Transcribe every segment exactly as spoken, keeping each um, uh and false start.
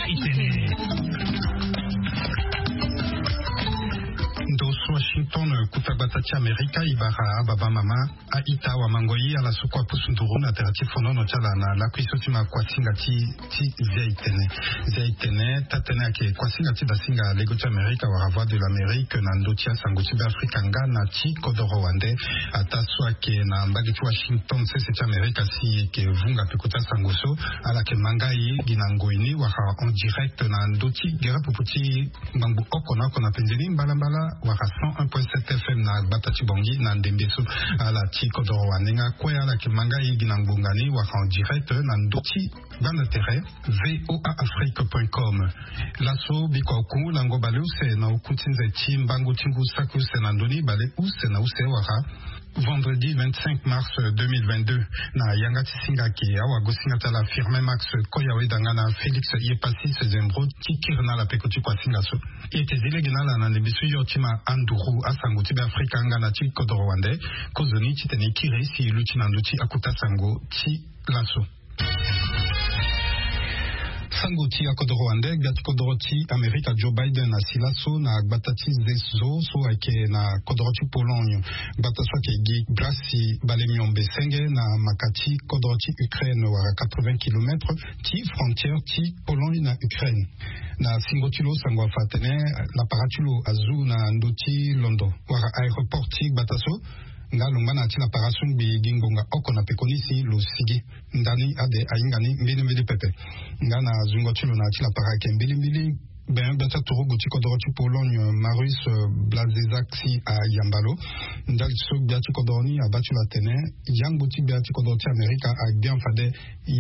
Washington kutabatati Amerika ibara baba mama aita wa mangoi ala sukwa pusunduru na teratifono no chala na la kwisoti kwa singa ti ti zeitene zeitene tatene ake kwa singa ti basinga lego ti Amerika wa voix de l'Amérique na ndotia sanguti ba Afrika ngana ti kodoro wande ataswa ke na mbagi ti Washington sese ti Amerika si ke vunga pekuta sangoso ala ke mangai ginangoini wa en direct na ndoti gera puputi mbangu okona kona penzeli mbala mbala wa cent un point sept F M na batati bongi na ndembeso ala ti kodoro wanenga kwe ala ke mangai ginangongani wa en direct na ndoti bana terre v o a afrique point com laso bikoku lango bale use na ukuntinze ti mbangu tingu saku se na ndoni bale use na use wara vendredi vingt-cinq mars deux mille vingt-deux na yangati singaki awa gosinga tala firme max koyawe dangana Felix Yepasi sezembro tikirna la pekoti kwa singaso ete zile ginala na nebisu yotima anduru asango tibe Afrika ngana ti kodoro wande kozoni titene kire si lutina nduti akuta sango ti laso sango ti akodoro wande gati kodoro ti Amerika Joe Biden na silaso na gbatati zezo so ake na kodoro ti Pologne gbataso ake gi grasi bale miombe senge na makati kodoro ti Ukraine wara quatre-vingts kilomètres ti frontière ti Pologne na Ukraine na singo ti lo sango afatene la paratulo azu na ndoti Londo wara aéroport ti gbataso nga lomba na ti la parasun bi gingonga oko na pekonisi lo sigi ndani ade ayingani mbili mbili pepe nga na zungo ti lo na ti la parake mbili mbili ben bata toro guti kodoro ti Pologne Marius Blazezaksi a Yambalo ndal so biati kodorni a batu la tene yang buti biati kodoro ti Amerika a bien fade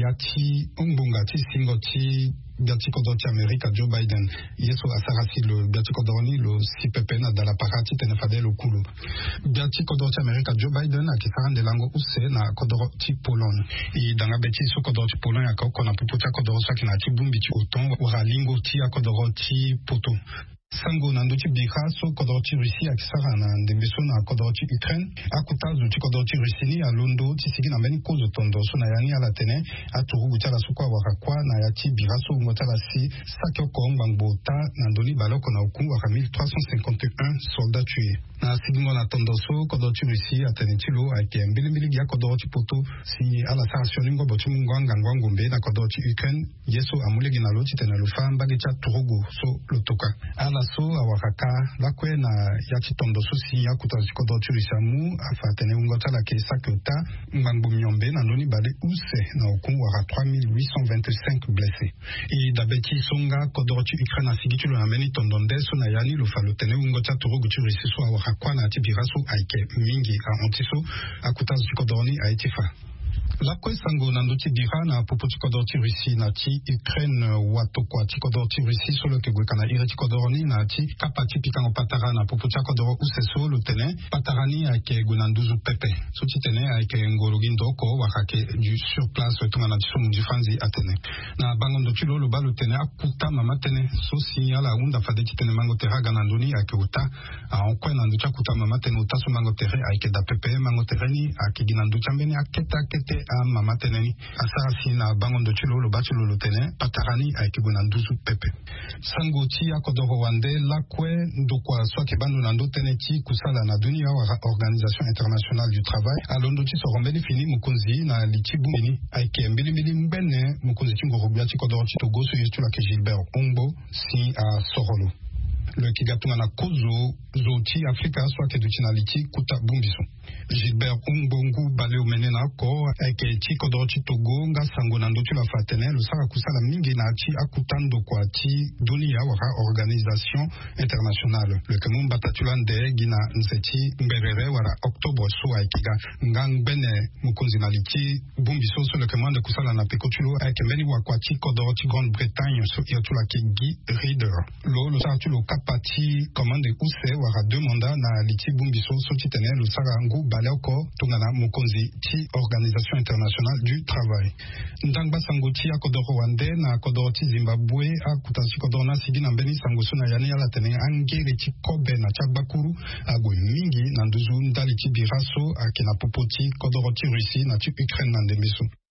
yati umbunga ti singo ti biati kodoro ti Amerika Joe Biden yeso asarasi lo biati kodorni lo si pepe na dala parati tene fade lo kulu biati kodoro ti Amerika Joe Biden a kisarande lango use na kodoro ti Pologne i danga beti so kodoro ti Pologne aka kona puputa kodoro so kina ti bumbi ti oton wara lingo ti a kodoro ti poto sango na nduti bika so kodoro ti Russie akisara na ndembeso na kodoro ti Ukraine akutazu ti kodoro ti Russie ni alondo ti sigi na mbeni kozo tondo so na yani ala tene aturu guti ala sukwa waka kwa na yati bira so ngota la si sakyo ko ngbango ta na ndoni baloko na oku waka mille trois cent cinquante et un soldats tués na sigi na tondo so kodoro ti Russie atene ti lo ake mbili mbili ya kodoro ti poto si ala sarasioni ngo botu ngwanga ngwangombe na kodoro ti Ukraine yeso amulegi na lo ti tene lo fa mbagi cha turugo so lotoka ala so awakaka lakwe na yati tondo so si yakuta kodoro ti Russie mu afatene ngota la ke sakota ngbango myombe na noni bale use na oku waka trois mille huit cent vingt-cinq blessés i dabeti songa kodoro ti Ukraine asigi ti lo na mbeni tondo nde so na yani lo fa lo tene ngota turugo ti Russie so awaka kwa na ti bira so aike mingi a ontiso akuta ti kodoro ni aiti fa la kwe sango na nduti bira na popo ti kodoro ti Russie na ti Ukraine wato kwa ti kodoro ti Russie solo ke gweka na ire ti kodoro ni na ti kapa ti pikango patara na popo ti kodoro use so lo tene patara ni ayeke gue na nduzu pepe so ti tene ayeke ngologi ndoko waka ke du sur place tongana ti so mu di fanzi atene na bangondo ti lo lo ba lo tene akuta mama tene so si ala hunda fade ti tene mango tere aga na ndöni ayeke uta aokue na nduti akuta mama tene uta so mango tere ayeke da pepe mango tere ni ayeke gi na nduti ambeni akete akete a mama teneni asarasi na bangondo ti lo lo ba ti lo lo tene patarani ayeke gue na nduzu pepe sango ti akodoro wande lakue ndokua so ayeke bandu na ndö tënë ti kusala na dunia wara organisation internationale du travail alondo ti soro mbeni fini mokonzi na li ti bumbeni ayeke mbilimbili mbene mokonzi ti ngoro bia ti kodoro ti togo so ye ti lo ayeke Gilbert Ongbo si asoro lo lo yeke ga tongana kozo zo ti Afrika so ayeke duti na li ti kuta bumbiso Gilbert Ongbo bale omene na oko ayeke ti kodoro ti Togo nga sango na ndö ti lo afa tene lo sara kusala mingi na ti akuta ndokua ti dunia wara organisation internationale lo yeke mu mbata ti lo ande gi na nze ti ngbερere wara octobre so ayeke ga nga ngbene mokonzi na li ti bumbiso so lo yeke mu ande kusala na peko ti lo ayeke mbeni wakua ti kodoro ti Grande Bretagne so ye ti lo ayeke Guy Ryder lo lo sara ti lo kapa ti commande use wara deux mandats na li ti bumbiso so ti tene lo sara ngu bale oko tongana mokonzi ti organisation internationale du travail ndangba sango ti akodoro wande na akodoro ti Zimbabwe akuta ti kodoro na sigi na mbeni sango so na yani ala tene angere ti kobe na ti agbakuru ague mingi na nduzu ndali ti bira so ayeke na popo ti kodoro ti Russie na ti Ukraine na ndembe so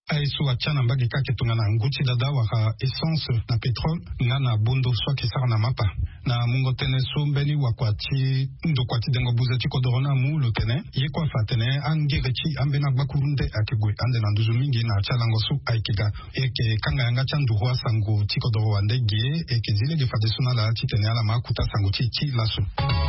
aiso achana mbagi kake tungana nguti dada waka essence na petrol ngana bondo swa kisara na mapa na mungo tene so mbeni wakwati ndo kwati dengo buzati kodorona mu lo tene ye kwa fatene angerechi ambena bakurunde akegwe ande na nduzu mingi na chalango su aikiga eke kanga yanga chandu wa sango tikodoro wandege eke zile de fadesuna la titene ala makuta sango chichi laso.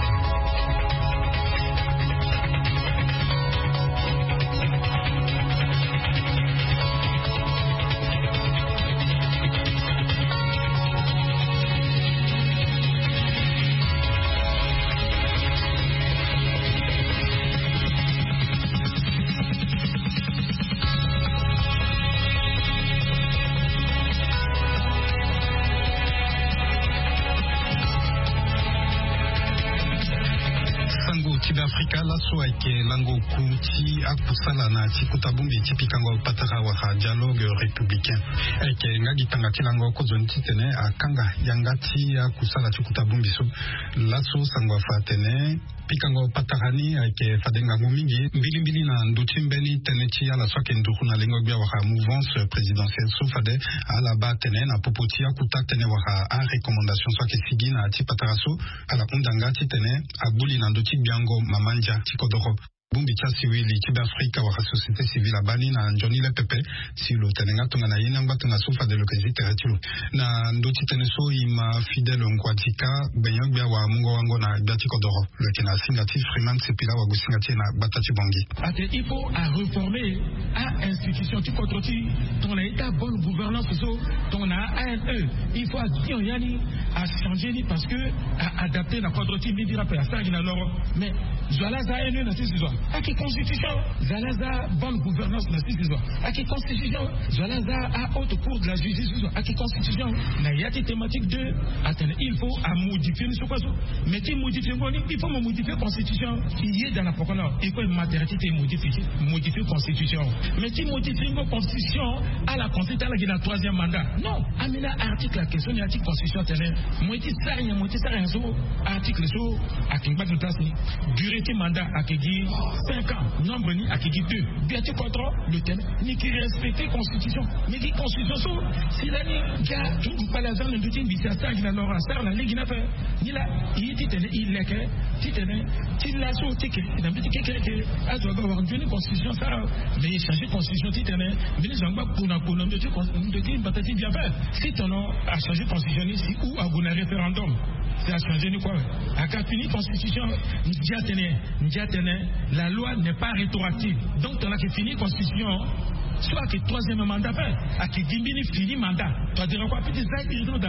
Afrika laso ake lango kuti akusala na chikutabumbi chipikango patara wa dialogue républicain ake ngagi tanga tilango kozonti tene akanga yangati akusala chikutabumbi so laso sangwa fatene pikango patarani ake fadenga ngumingi mbili mbili na nduti mbeni tene chi ala swake nduku na lengo bia wa mouvance présidentielle so fade ala ba tene na popoti akuta tene wa a recommandation swake sigi na ti pataraso ala undanga ti tene abuli na nduti biango mamanja tikodoro bumbi cha siwili tiba Afrika wa société civile abani na njoni le pepe si lo tenenga tunga na yina ngba tunga sofa de lokezi teretilu na ndoti teneso ima fidèle ngwatika benyogya wa mungo wango na tikodoro le kina singati Freeman Sepila wa gusingati na batati bongi ate il faut à réformer à institution tikodroti ton état bonne gouvernance so ton a A N E il faut dire yani à changer ni parce que à adapter la quadroti ni dira pas ça ina loro mais voilà ça A N E na sisi zo à qui constitution Zalaza bonne gouvernance na sisi zo à qui constitution Zalaza à haute cour de la justice zo à qui constitution na yati thématique deux attends il faut à modifier ce quoi mais qui modifie il faut modifier constitution qui est dans la procureur il faut matérialité modifier modifier constitution mais qui modifie une constitution à la constitution à la troisième mandat non amena article la question de l'article constitution tenait moi dit ça rien moi dit ça rien so article so à qui pas de place ni durée de mandat à qui cinq ans nombre ni à qui deux bien tu contrôle le thème ni qui respecter constitution mais qui constitution so si la ni gars tout pas la zone de tin bissa ça na leur star la ligue n'a fait ni là il dit il est que tu tenais tu la so ticket dans petit que que à doit avoir une constitution ça mais changer constitution tu tenais mais les gens pas pour na pour de de qui batati bien fait si ton nom a changé constitution ici ou à un référendum c'est à changer ni quoi à qu'a fini constitution n'dia tenait n'dia tenait la loi n'est pas rétroactive donc on a que fini constitution soit que troisième mandat fait à qui Gimbini fini mandat tu vas dire quoi petit ça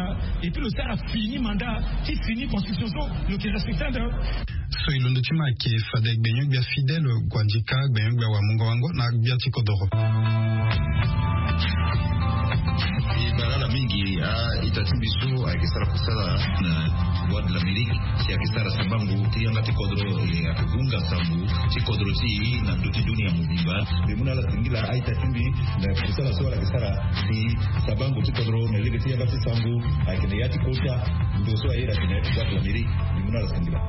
et puis le ça a fini mandat qui finit constitution le qui respecte so ilondo chima ki fadek benyog bia fidèle gwandika benyog bia wa mungo wango na bia tikodoro barala mingi itatimbiso akisara kusala na voix de l'Amérique si akisara sambangu tianga tikodoro akigunga sambu tikodoro ti na nduti dunia mubimba bimuna la singila aitatimbi na kusala swala akisara si sambangu tikodoro na lege tianga tisambu akine yati kota ndo so ayera kine voix de l'Amérique bimuna la singila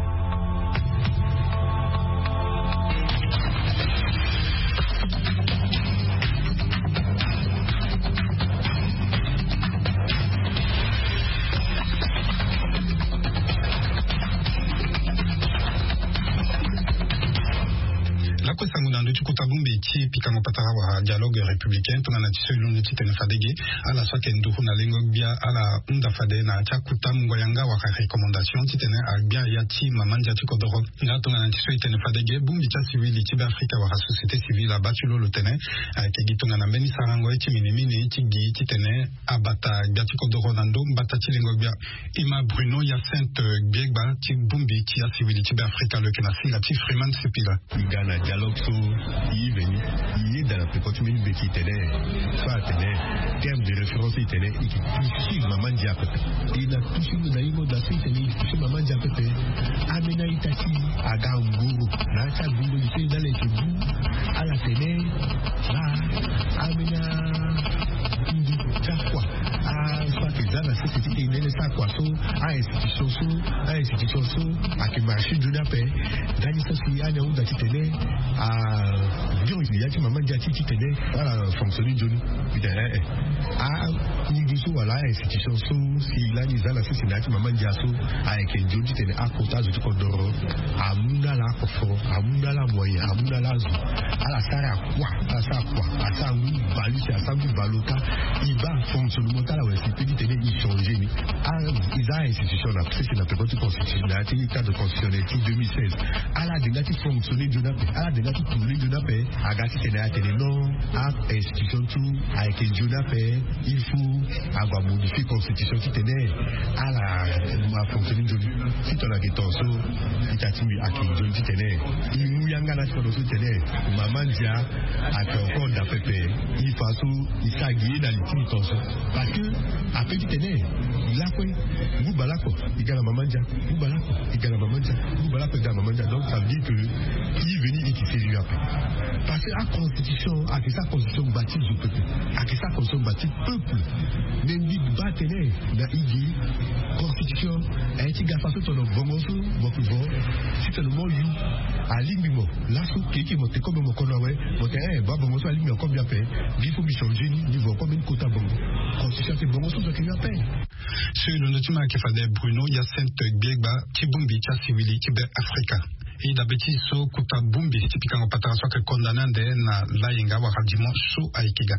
Kutabumbi ti pikango patara wa dialogue républicain tuna na tiso ilundu ti tene fadege ala swake nduhu na lengo bia ala unda fade na cha kutamgo yanga wa recommandation ti tene agbia ya ti mamanja ti kodoro nga tuna na tiso itene fadege bumbi cha civili ti Afrika wa société civile abatulo lo tene ke gitunga na mbeni sarango ti minimini ti gi ti tene abata bia ti kodoro na ndo mbata ti lengo bia ima Bruno Hyacinthe Biegba ti bumbi ti ya civili ti Afrika le kena singa ti Freeman Sepila Ghana dialogue so il venu il est dans la précoce mais il qui tenait soit tenait terme de référence il tenait il touche maman diapé il a touché le naïmo de la suite il touche maman diapé amena itati aganguru na cha gungo il dans les kibou à la télé là amena indi kakwa ah soit que là la société qui est ça quoi so a institution so a institution so a que marché de la paix dans les sociétés à où d'acheter télé à dire il y a qui maman dit acheter télé à fonctionner de nous à nous so voilà institution so si là les la société qui maman dit so avec un jour télé à côté de tout d'or à munda la kofo à munda la moyen à munda la zo à la sara quoi à ça quoi à ça oui balu c'est à ça oui balota il va fonctionnement là ouais c'est petit télé il change ni à ils a institution là c'est la petite constitution là c'est le cadre constitutionnel deux mille seize à la déjà qui fonctionner de la à la déjà qui tourner de la paix à gâter télé à télé non à institution tout avec une de la paix il faut avoir modifier constitution qui tenait à la à fonctionner de si tu as des tensions il t'a dit à qui je dis télé il nous y a gagné sur le télé maman dia à encore d'après il faut il s'agit dans les tensions parce que après tu tenais il a quoi vous balako il gagne maman dia vous balako il gagne maman dia vous balako il gagne maman dia donc ça veut dire que il venir et qui fait lui après parce que la constitution à que sa constitution bâtie du peuple à que sa constitution bâtie peuple même dit battener dans il constitution a été gaffe sur le bon morceau beaucoup bon si c'est le mot you à limimo là sous qui qui monte comme mon connawé monte eh ba bon morceau à limimo comme bien fait il faut changer niveau comme une quota bon constitution c'est bon morceau qui bien fait sur le notement qui fait Bruno Yacinthe Biegba Tibumbi Tchasiwili Tibet Africa et d'habitude so kuta bumbi typiquement patara soit que condamné na la yenga wa radimo so aikiga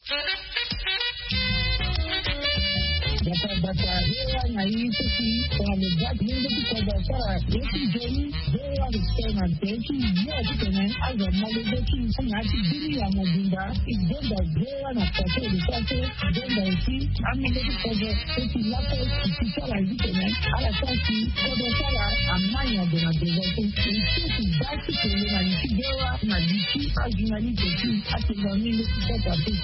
Bata bata hewa na hii sisi kwa mezati mungu kwa sara yeki jeni hewa ristena teki ya kitene aza malezeki sanyati dini ya mobinda igenda hewa na kate lisase genda isi amileki koje teki lako kisisara kitene ala kasi kodo sara amanya dona dezaki isi basi kwenye na nisi hewa na lisi ajunali teki atengamile kisata teki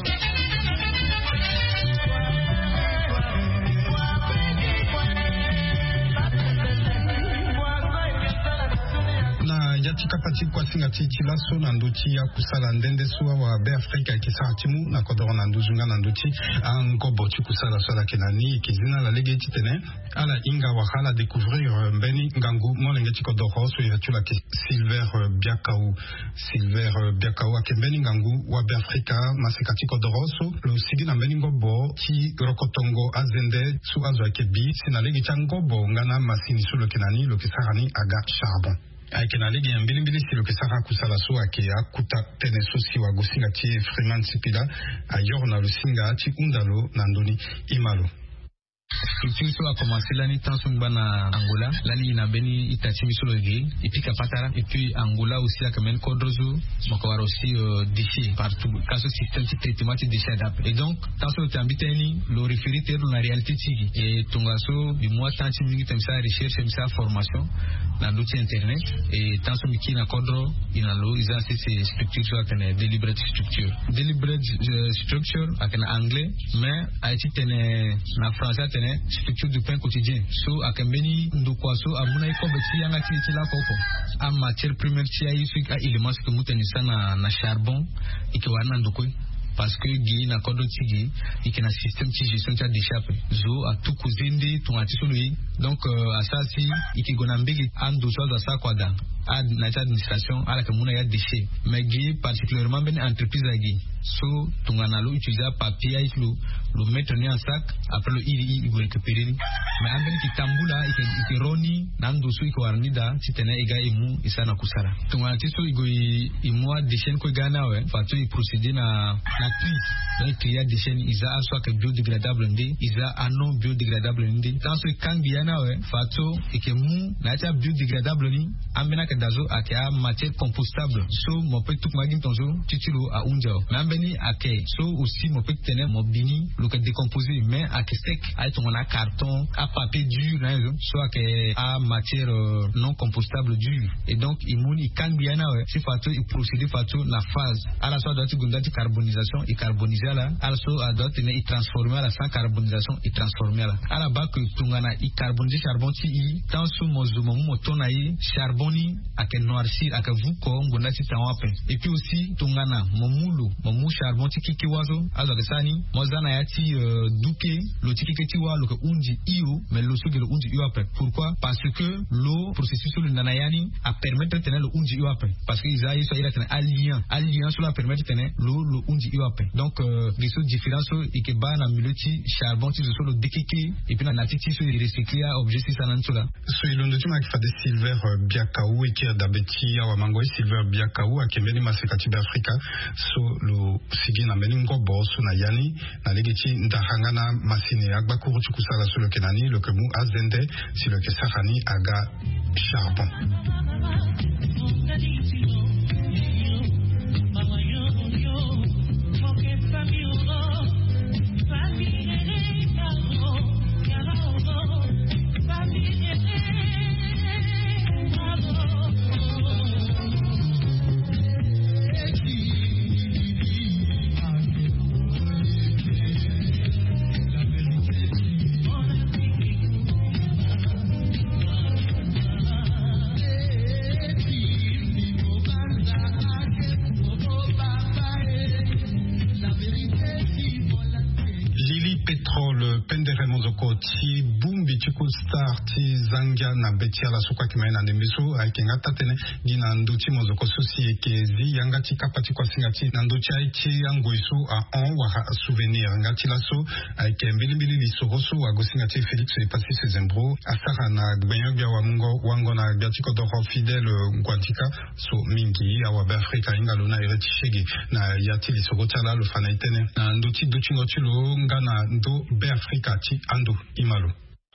yatika pati kwa singati tilaso na nduti ya kusala ndende suwa wa be Afrika kisara timu na kodoro na nduzunga na nduti angobo ti kusala swala kenani kizina la lege titene ala inga wahala découvrir mbeni ngangu molenge ti kodoro so yatula ke Silver Biakau Silver Biakau akembeni ngangu wa be Afrika masekati kodoro so lo sigi na mbeni ngobo ti rokotongo azende su azwa kebi sina lege changobo ngana masini su lo kenani lo kisara ni aga charbon aikena legi ya mbili mbili silo kesaka kusala so ake akuta tene sosi wa gosinga tie Freeman Sipila ayor na lusinga ati undalo na ndoni imalo. Structure so a commencé l'année tant son bana Angola l'année na beni itati misologi et puis kapatara et puis Angola aussi a quand même kodrozo makawara aussi euh, déchets partout caso système de traitement de déchets d'ap et donc tant so tambiteni le référé ter la réalité tigi et tongaso du mois tant mingi temsa recherche temsa formation na l'outil internet et tant so miki na kodro inalo isa ces structures so a deliberate structure deliberate uh, structure a kana anglais mais a été tene na français structure du pain quotidien so akambeni ndokwaso amuna ikobeti yanga ti la koko a matière première ti ayi a éléments que mutanisa na na charbon ikiwana ndokoi parce que gi na kodo tigi ikena système ti gestion ti déchets zo a tout kuzindi ton atisoni donc à ça si ikigona mbigi ando so za sa kwada à notre administration à la commune ya déchets mais gi particulièrement ben entreprise agi so tungana lo utiliser papier avec le le mettre en sac après le il il récupérer mais amben ki tambula iki roni nando so iko warnida titena ega imu isana kusara tungana tiso igo imwa déchets ko gana we fatu i procéder na na prise donc il y a déchets isa soit que biodégradable ndi isa non biodégradable ndi tanso kangi yana we fatu ikemu na ta biodégradable ni ambena ka dazo akia matière compostable so mo pe tout magin tonzo titilo a unjao mais ake so aussi mo peut tenir mo bini le que décomposer mais ake sec ay ton na carton à papier dur hein, soit que à matière euh, non compostable dur et donc imuni kan biana ouais si fato il procéder fato la phase à la soit doit gundati carbonisation et carboniser là also à doit tenir il transformer la sans carbonisation et transformer là à la bas que tungana i carboniser charbon ti i tant sous mo zumo mo tonayi charboni ake noircir ake vuko ngona ti tawape et puis aussi tongana momulo momu charbon ti kiki wazo azo ke sani mozana ya ti uh, duke lo ti kiki ti wa lo ke unji io mais lo so ke lo unji io après pourquoi parce que l'eau processus le nanayani a permettre tener lo unji io après parce que isaïe so ira tener alien alien so la permettre tener lo lo unji io après donc euh, les so différence et que ba na miloti charbon ti so lo dekeke et puis na na ti so recycler objet si sanan so la so ilondo ti ma ki fa de silver uh, biakaou et ki dabeti ya wa mango silver biakaou akemeni masekati ba Afrika so lo sigi na meni ngobo so na yani na legeti ndahanga na masine agbakuru chukusala so le kenani le kemu azende si le kesahani aga charbon. Pendere mozoko ti bumbi ti star ti zanga na betia la sukwa ki na ndembeso aikenga tatene dina nduti mozoko sosi ekezi yanga ti kapati kwa singati na nduti aichi yangoiso a on wa souvenir ngati laso aikembili mbili lisoroso wa gosingati Felix e pasi sezembro asara na gbenyo bia wa mungo wango na biatiko doro fidèle ngwantika so mingi awa be Afrika ingalo na ereti shege na yati lisoro tala lo fanaitene na nduti duchingo tilo ngana ndo be Afrika ti ando imalo.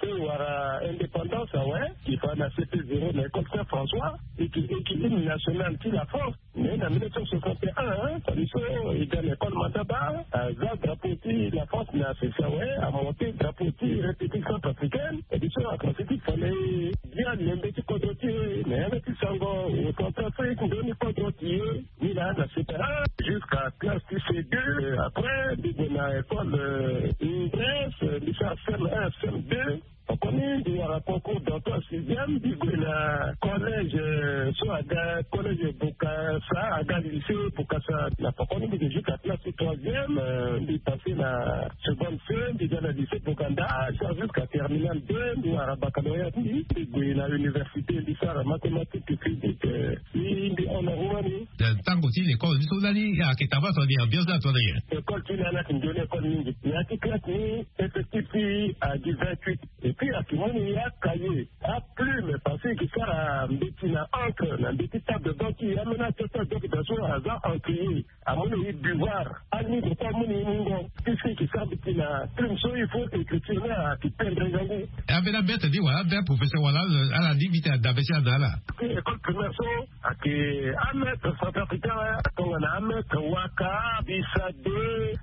Wara indépendance, ouais, qui fait la C P zéro, l'école Saint-François, et qui est une nationale qui la force. Mais en mille neuf cent soixante et un, quand ils sont, ils dans l'école Mataba, à Zad, Drapoti, la France n'a fait ça, ouais, à monter Drapoti, République centrafricaine, et ils sont à penser qu'il fallait bien l'aimer du Kodoti, mais un petit sango, au centrafrique, on donne le Kodoti, il a la C P un, jusqu'à classe C deux, après, il y a l'école Ingresse, il y a C M un, C M deux, on connaît il y a un concours d'entrée sixième, il y a un collège, soit à collège Bokassa, à lycée Bokassa. La Poconi, il y a jusqu'à classe troisième, il est passé la seconde C, il y a le lycée Bokanda, jusqu'à terminale deux, il y a un baccalauréat, il y a l'université, il y a la mathématique et physique, il y a en Roumanie. Tant que tu l'école, il y a des gens qui t'avaient dit bien ça, toi d'ailleurs. L'école, tu l'as qui me donne l'école, il y a des classes, effectif, à dix-huit. Et puis, à tout le monde, il y a cahier, à plume, parce que ça a un petit encre, un petit table de banque, il y a maintenant cette table de banque, à ça, encrier, à mon avis, buvoir, à nous, de pas mon avis, qu'est-ce qui ça, petit la plume, ça, il faut écrire là, qui peine de gagner. Et avec la bête, dit, voilà, ben, professeur, voilà, à la limite, à d'abaisser à Dala. L'école primaire, ça, à qui, à mettre, centrafricain, on a à mettre, Waka, Bissade,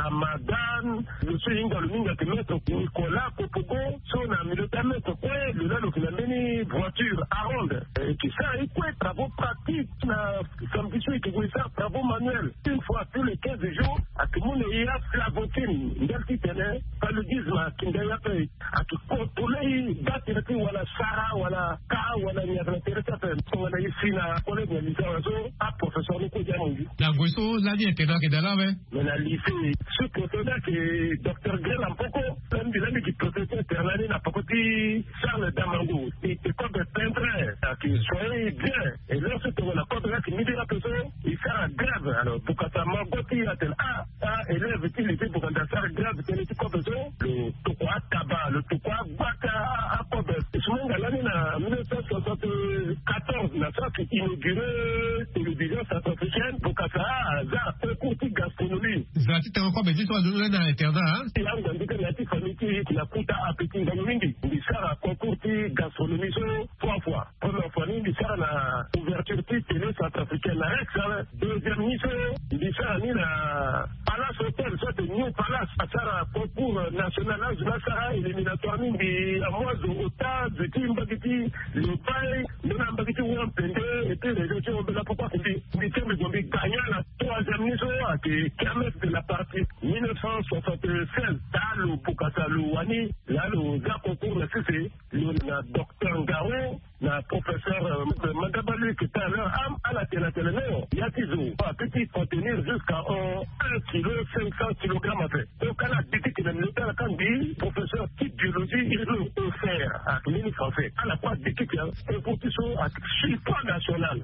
Ramadan, je suis dans le monde à mettre Nicolas, Popogo, on a mis le permettre quoi le là donc il a mené voiture à ronde et qui ça et quoi travaux pratiques na samedi soir qui voulait faire travaux manuels une fois tous les quinze jours à tout le monde il y a flavotine ndel qui tenait paludisme qui ndaya pe à tout contrôler battre puis wala sara wala ka wala ni avec intérêt ça wala ici na collègue de lycée à professeur ni ko jamongi la goiso la vie était là que dans là mais mais la lycée ce professeur que docteur Grel en poco même bilan qui professeur Ternani n'a pas côté Charles Damango et école de peintre qui soyez bien et là c'est pour la code là qui me dit la personne il fait la grève alors pour que ça m'a goûté à tel a a élève qui était pour qu'on faire grève c'est le professeur le toquois tabac le toquois baka à code je me l'année en mille neuf cent soixante-quatorze la ça qui inauguré télévision centrafricaine pour que ça a un côté gastronomie ça tu t'as encore besoin de nous dans l'internat hein il y a un indiqué la petite famille qui la coûte à petit dans le mindi il sert à concours de gastronomie trois fois première fois il sert à la ouverture de télé centrafricaine la Rex deuxième mission il sert à la Palace Hotel, soit de New Palace, à Sara, concours national, là, Sara, éliminatoire, à moi, au tas, de Tim Bagiti, le bail, le Nambagiti, ou un pendé, et puis les gens de la pourquoi on dit, on dit gagnant la troisième mission, qui est Kermès de la partie mille neuf cent soixante-seize, dans le Bukasa Louani, là, le gars concours, le C C, le docteur Ngaro, le professeur Mandabalu, qui est à l'heure, à la télé, il y a toujours un petit contenir jusqu'à un kilo cinq cents kilogrammes. Donc, à la dit que le militaire, quand dit, professeur type biologie, il veut faire à l'Union française. À la fois, dit qu'il y a un compétition à support national.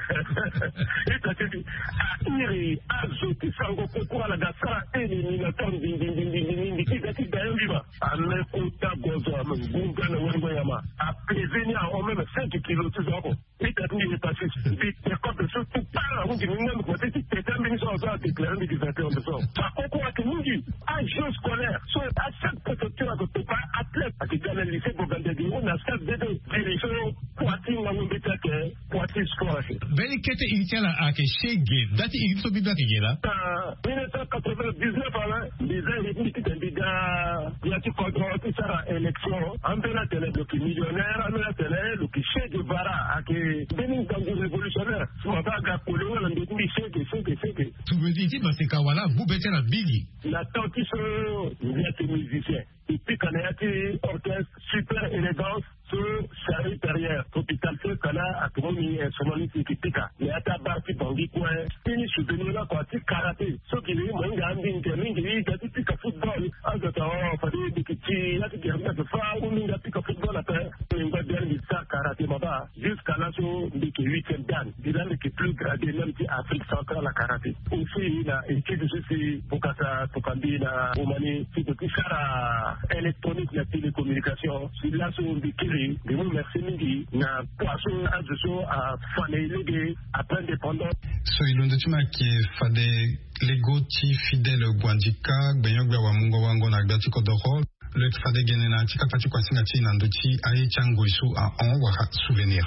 Et ça se dit, à Iri, à Zoti, Sango, concours à la Gassara, éliminatoire, ding, ding, ding, ding, ding, ding, ding, ding, d'ailleurs, viva. À Mekota, Gozo, à Mungana, Wengoyama, à Pézénia, en même cinq kilos, tout ça. Et ça dit, il est passé, dit, il y a quoi de ce tout pas, on dit, nous, côté, c'est terminé sur ça, déclaré, mais vingt et un décembre. Ça concours à que nous dit, à jeu scolaire, soit à chaque préfecture, à côté, pas athlète, à qui gagne le lycée pour gagner des on a chaque bébé, direction, Poitine, Mawumbetake, Poitine Sport. Belle quête initiale à Keshege, date il faut bien qu'il y ait là. mille neuf cent quatre-vingt-dix-neuf, les héritiers d'un biga, il y a qui contrôle tout ça à l'élection, en de la télé, le qui millionnaire, en de la télé, le qui Che Guevara, à qui Benin Tango révolutionnaire, ce matin, à Gapolo, on a dit, Che, Che, Che, Che. Tu me dis, bah c'est Kawala, vous bêtez la bigi. La tantition, il y a des musiciens. Et puis, quand il y a des orchestres, super élégance, sur Charlie Perrière, hôpital ce cas-là, à Tomomi, et Somali, qui pique. Il y a ta barre qui bangui, quoi. Fini, soutenir là, quoi, tu karaté. Ce qui est, moi, il y a un ding, il y a des piques à football. En ce temps, il fallait des petits, il y a des guerres de fa, ou il y a des piques à football après. Il y a des guerres de karaté, là-bas. Jusqu'à là, sur des huitième dan. Il y a des plus gradés, même qui Afrique centrale, la karaté. Aussi, il y a une étude de ceci, pour que ça, pour qu'on dise, la Roumanie, c'est de tout ça, électronique, la télécommunication. C'est là, sur des kiri, de vous merci, Midi, na poisson, à ce soir, à Fané, après indépendance. So, il y a qui fade lego ti fidèle Gwandika, Benyogba wa Mungo wango na Gbati Kodoro. Le fade genena tika pati kwa singati nandochi aye chango isu a on wa souvenir.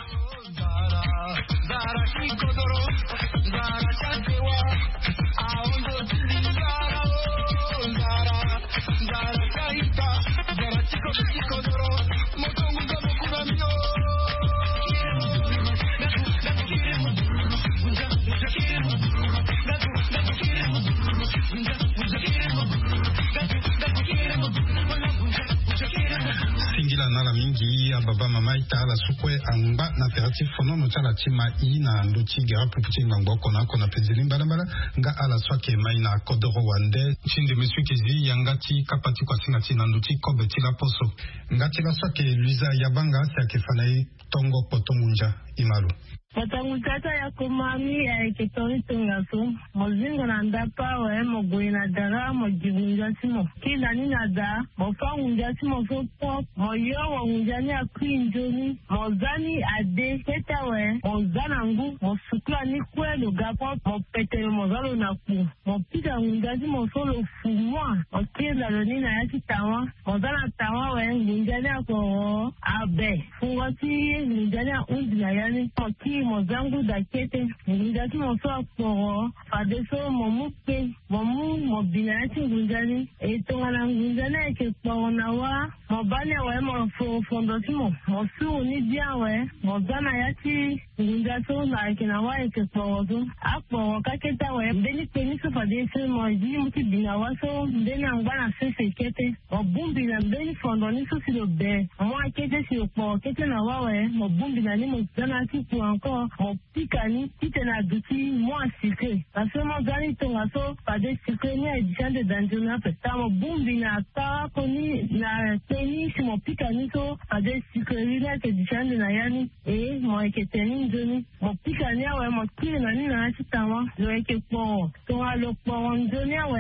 Singila na la mingi ya baba mama ita la sukwe anga na terati fono no tala tima i na ndochi gara puputi ngangbo kona kona penzili mbala mbala nga ala swake mai na kodoro wande chinde mesu kezi yangati kapati kwa singati na ndochi kobe tila poso ngati la swake Luisa Yabanga si akifanayi tongo potomunja imalu. Matangutata ya kumami ya kitori tungaso mozingo na ndapa we mogwe na dara mojigunja simo kila ni nada mofangunja simo so pop moyo wangunjani akwinjoni mozani ade keta we mozana ngu mosukla ni kwelo gapo mopete mozalo na ku mopita ngunja simo solo fumwa okila loni na yati tawa mozana tawa we ngunjani ako abe fuwati ngunjani undi na yani moki mozangu da kete ngundati moso akoro fadeso momuke momu mobinati ngundani etongana ngundana ke kpona wa mobane wa mo fondosi mo mosu ni dia we mozana yati ngundaso na ke na wa ke kporo akpo kaketa we beni peni so fadeso mo ji muti binawa so bena ngwana sese kete obumbi na beni fondoni so silo be mo akete si okpo kete na wa we obumbi na ni mo zana ti ku anko mon picani, qui t'en a douti, moi, sucré. Parce que mon gars, il a so, pas de sucré, ni à édition de Danjona, parce que mon boumbi n'a pas connu, n'a tenu sur mon picani, so, pas de sucré, ni à édition de Nayani, et mon équitani, Johnny. Mon picani, ouais, mon kiri, n'a ni n'a pas de le équipement. Donc, le point, Johnny, ouais.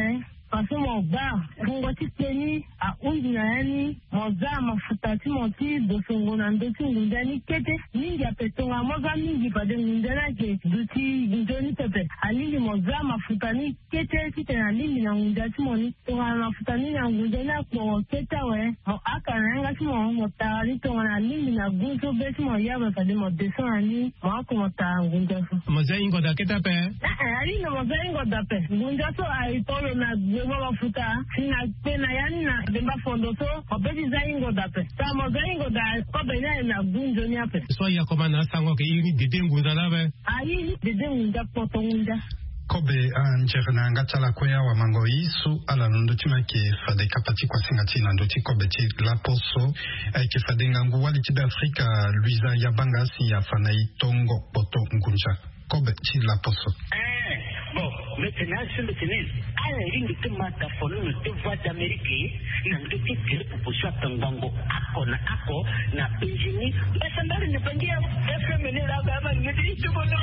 Parce moba ngoti teni a undi na yani moza mafuta ti moti do songo na ndoti ngundani kete mingi apetonga moza mingi pade ngundana ke duti ngundoni pepe alingi moza mafuta ni kete ti tena lingi na ngundati moni tonga mafuta ni na ngundana ko keta we mo aka na nga ti mo mo tari tonga na lingi na gunso besi mo yaba pade mo deson ani mo ko mo ta ngundaso moza ingo da keta pe eh ali no moza ingo da pe ngundaso ai tolo na goma mafuta na pena yani na demba fondo so obedi za ingo da pe ta moza ingo da ko be na na gunjo ni ape so ya ko mana sango ke ini dede ngunda la be ai dede ngunda poto ngunda kobe anjerna ngatala kwea wa mango isu ala ndoti make fade kapati kwa singati na ndoti kobe ti la poso ke fade ngangu wali ti Afrika Luisa Yabanga si ya fana itongo poto ngunja kobe ti la poso eh bon maintenant sur le tennis ala ringi te mata fono no te voix d'Amérique na ndoti te proposition tangango ako na ako na Benjini basandari ne bangia F M ne la ba ngedi tu bono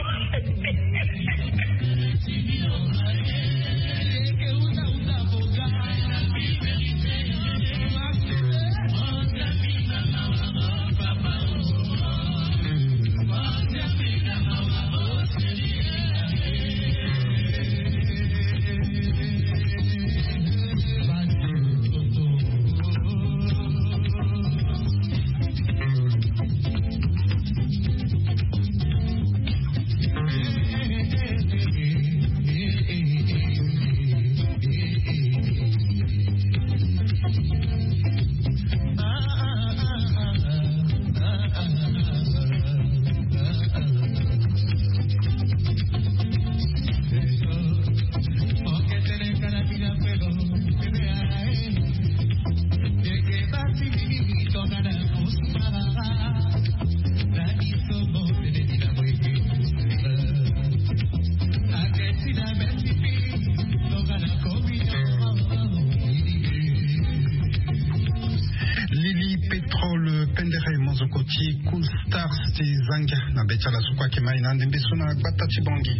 Cool Stars ti zanga na betala sukwa ke mai nande mbesuna gbata chibongi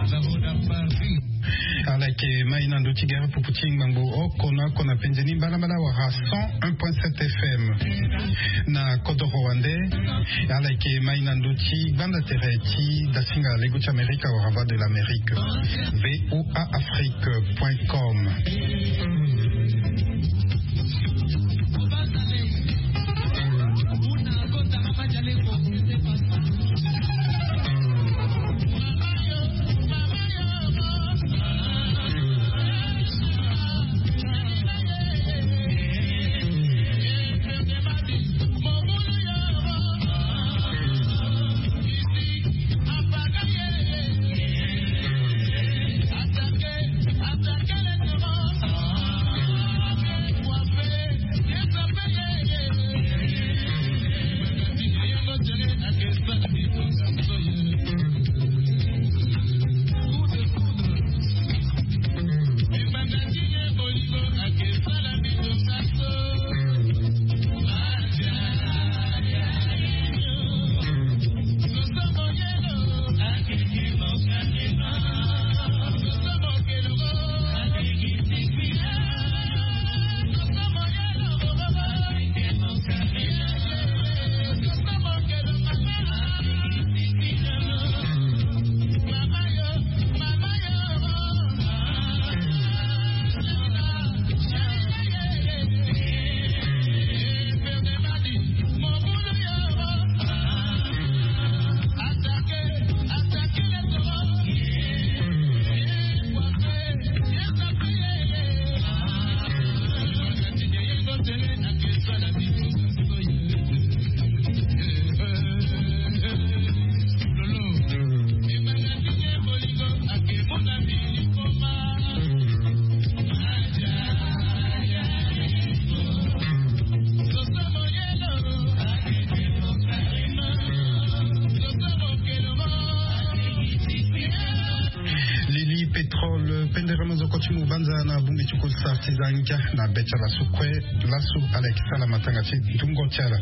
ala ke mai nando tigara puputing mambo okona kona penjeni balabala wa cent un point sept F M na Kodoro Wande ala ke mai nando ti banda tereti dasinga lego cha Amerika wa rava de l'Amérique voa afrique point com. mozoko chimu banza na bumbi chukul sartizanga na becha la sukwe lasu alekisala matanga chi dungo chala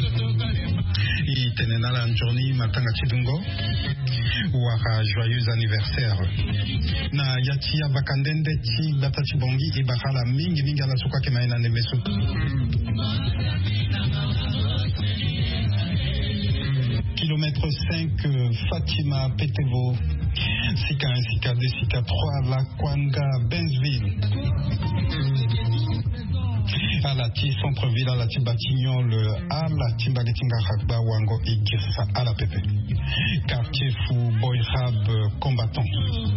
i tenenala njoni matanga chi dungo waka joyeux anniversaire na yatia bakandende chi batachi bongi i bakala mingi mingi ala sukwa kemaina nemesu kilomètre cinq Fatima Petevo Sika un, Sika deux, Sika trois, La Kwanga, Benzville. À la Ti centre-ville, à la Ti Batignolles, à la Ti Mbalitinga Rakba, Wango et Girsa, à la Pépé. Quartier Fou, Boyrab, combattant.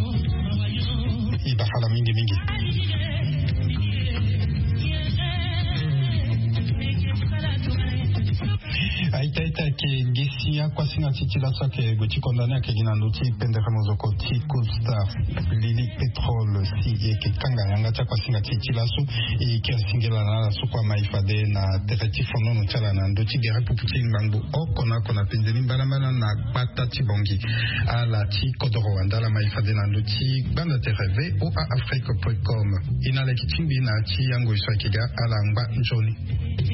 Ibakala Mingi Mingi. Aita ita ke gesia kwa singa titi la soke goti condamné ke gina noti pendera mozoko ti Cool Star Lili Petrol si e ke kanga yanga cha kwa singa titi la so e ke singela na so kwa maifade na tereti fono no chala na ndoti gera puputi mbangu okona kona pendeni mbalambala na batati bongi ala ti kodoro wandala maifade na ndoti banda tereve o a afrique point com ina la kitimbi na ti yango iswa kega ala ngba njoni